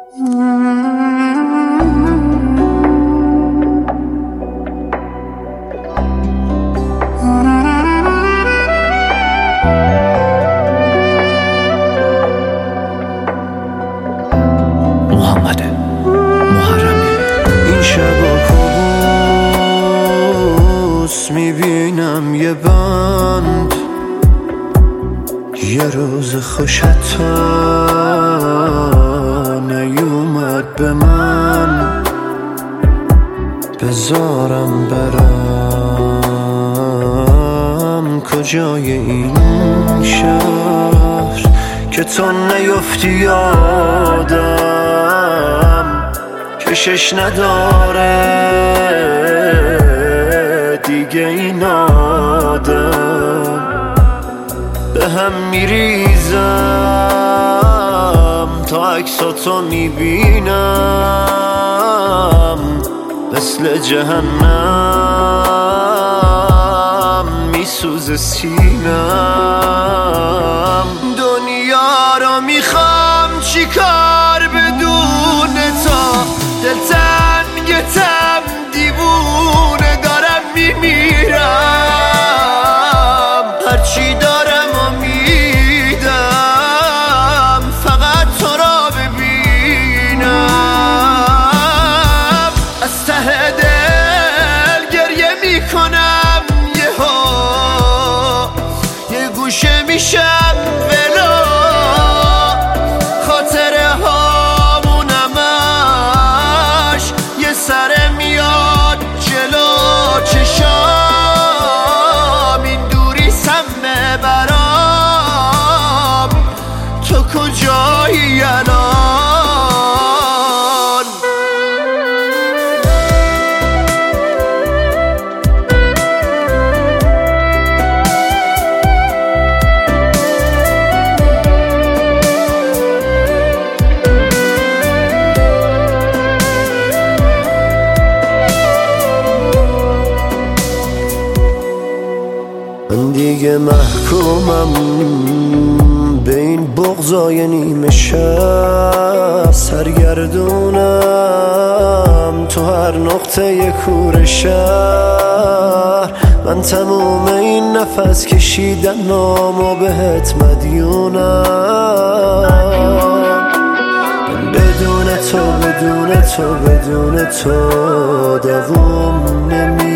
محمد محرمی. این شبا کابوس میبینم یه بند، یه روز خوشتا نیومد به من، بذارم برم کجای این شهر که تو نیفتی یادم، کشش نداره دیگه این آدم. به هم میریزم تا عکساتو میبینم، مثل جهنم میسوزه سینم. دنیا رو میخوام چیکار بدون تو، دلتنگتم دیوونه دارم میمیرم، هرچی دارم و میدم فقط تو را ببینم. از ته دل گریه میکنم، یه گوشه میشم ولو، خاطره هامونمش یه سره میاد جلو چشام، این دوری سمه برام، تو کجایی الان؟ من دیگه محکومم به این بغضای نیمه شب، سرگردونم تو هر نقطه کور شهر. من تموم این نفس کشیدن نامو بهت مدیونم، من بدون تو دوام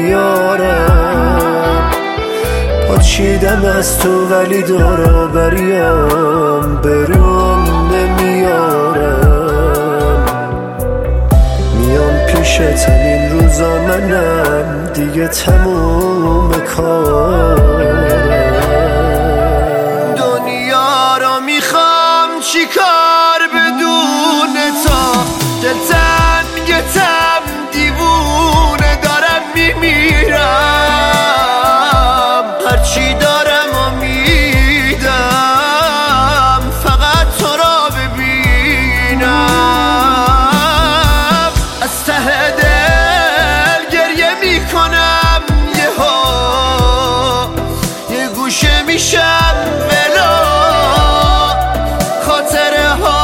نمیارم. پاچیدم از تو ولی دورو بریام بروم نمیارم. میام پیشت این روزا منم دیگه تموم کارم. دنیا رو میخوام چیکار بدون تو، دلتنگتم دیوونه دارم میمیرم، هرچی دارم و میدم فقط تو را ببینم. از ته دل گریه میکنم، یه گوشه میشم ولو، خاطره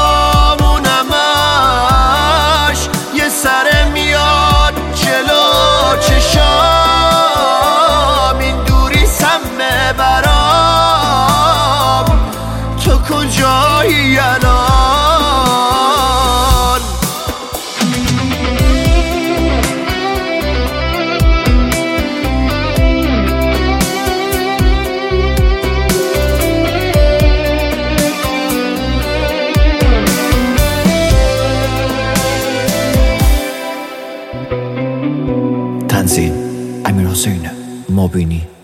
هامونمش یه سره میاد جلو چشام، این دوری سمه برام، تو کجایی الان؟ تنظیم: امیرحسین مبینی.